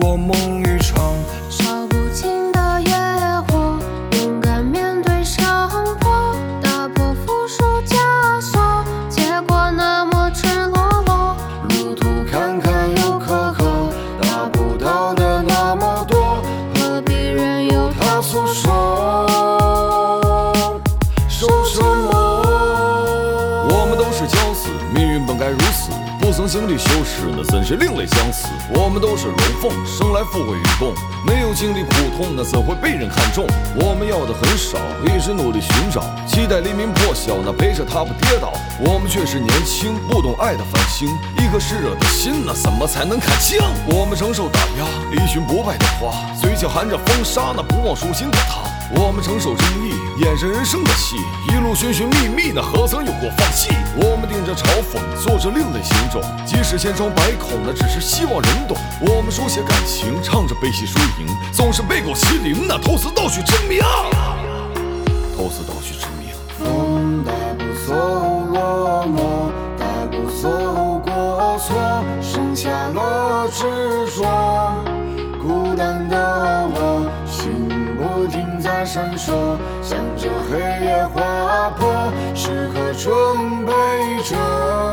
过梦一场。 烧不尽的野火，勇敢面对伤迫，打破缚束枷锁，结果那么赤裸裸。 路途坎坎又可可，达不到的那么多， 何必任由他诉说，受折磨。我们都是将死，命运本该如此，不曾经历修饰，那怎是另类相似？我们都是龙凤，生来富贵与共，没有经历苦痛，那怎会被人看重？我们要的很少，一直努力寻找，期待黎明破晓，那陪着他不跌倒。我们却是年轻，不懂爱的繁星，一颗湿热的心，那怎么才能看清？我们承受打压，一群不败的花，嘴角含着风沙，那不忘初心的他。我们承受争议，演着人生的戏，一路寻寻觅觅，那何曾有过放弃？我们顶着嘲讽，做着另类行走，即使千疮百孔，那只是希望人懂。我们书写感情，唱着悲喜输赢，总是背狗欺凌，那投死道去真命，投死道去真命。风带不走落寞，带不走过错，剩下了执着。孤单的我，心不停在闪烁，向着黑夜划破，时刻准备着。